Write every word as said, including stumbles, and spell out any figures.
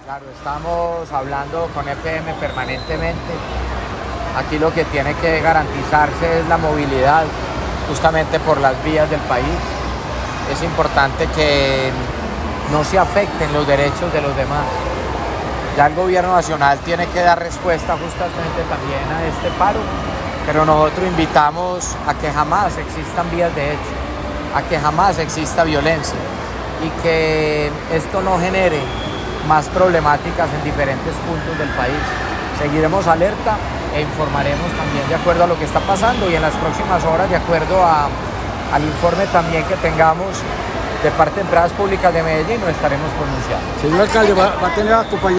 Claro, estamos hablando con E P M permanentemente. Aquí lo que tiene que garantizarse es la movilidad justamente por las vías del país. Es importante que no se afecten los derechos de los demás. Ya el gobierno nacional tiene que dar respuesta justamente también a este paro, pero nosotros invitamos a que jamás existan vías de hecho, a que jamás exista violencia y que esto no genere más problemáticas en diferentes puntos del país. Seguiremos alerta e informaremos también de acuerdo a lo que está pasando y en las próximas horas de acuerdo a, al informe también que tengamos de parte de Empresas Públicas de Medellín nos estaremos pronunciando. Señor alcalde, ¿va, va a tener acompañamiento?